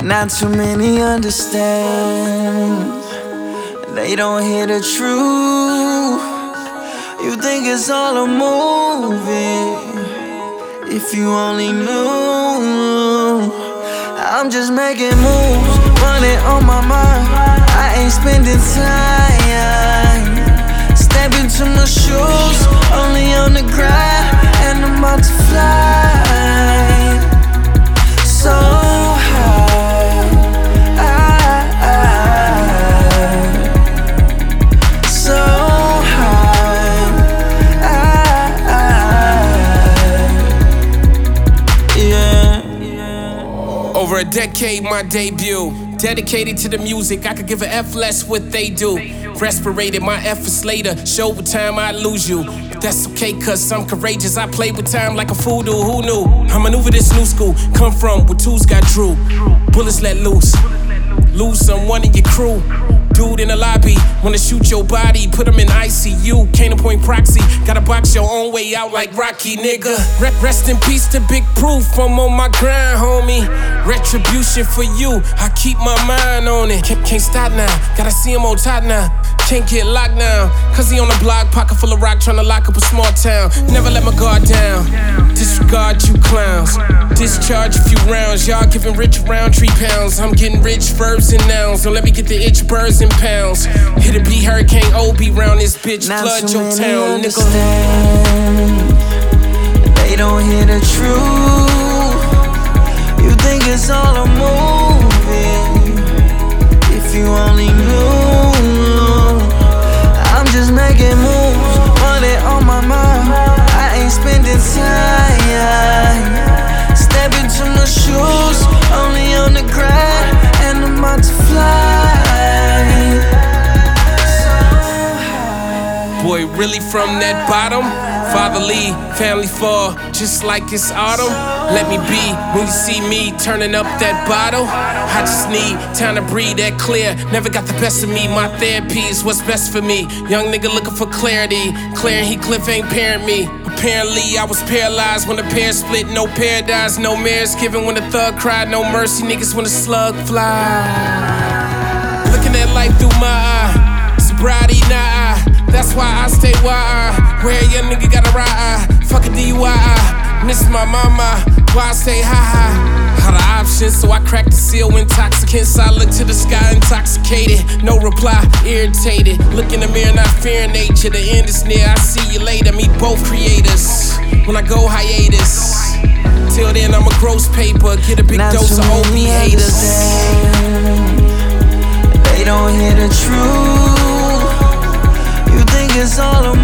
Not too many understand. They don't hear the truth. You think it's all a movie. If you only knew, I'm just making moves, money on my mind. I ain't spending time. Step into my shoes, only on the grind, and I'm about to fly so high, so high, yeah. Over a decade, my debut. Dedicated to the music, I could give a F less what they do. Respirated my efforts later, show with time I lose you. But that's okay, cause I'm courageous. I play with time like a fool do, who knew? I maneuver this new school, come from where tools got drew. Bullets let loose, lose someone in your crew. Dude in the lobby, wanna shoot your body, put him in ICU. Can't appoint proxy, gotta box your own way out like Rocky, nigga. Rest in peace to Big Proof, I'm on my grind, homie. Retribution for you, I keep my mind on it. Can't stop now, gotta see him on top now. Can't get locked now, cause he on the block, pocket full of rock, tryna lock up a small town. Never let my guard down, disregard you clowns. Discharge a few rounds, y'all giving rich round tree pounds. I'm getting rich verbs and nouns, don't let me get the itch birds and pounds. Hit a be Hurricane OB round this bitch, flood your town, nigga. They don't hear the truth. You think it's all a movie. If you only knew, I'm just making moves, money on my mind. I ain't spending time. Step into my shoes, only on the grind, and I'm about to fly. Boy, really from that bottom? Fatherly, family fall, just like it's autumn. Let me be when you see me turning up that bottle. I just need time to breathe that clear. Never got the best of me, my therapy is what's best for me. Young nigga looking for clarity, Claire and Heathcliff ain't parent me. Apparently I was paralyzed when the pair split. No paradise, no mirrors given when the thug cried. No mercy, niggas when the slug fly. Looking at life through my eye, sobriety nah. That's why I stay wide. Where a young nigga got a ride. Fuck a DUI. Miss my mama. Why I stay high. All the options, so I crack the seal. Intoxicants, I look to the sky intoxicated. No reply, irritated. Look in the mirror, not fearing nature. The end is near, I see you later. Meet both creators when I go hiatus. Till then, I'm a gross paper. Get a big dose of OB haters. They don't hear the truth. You think it's all a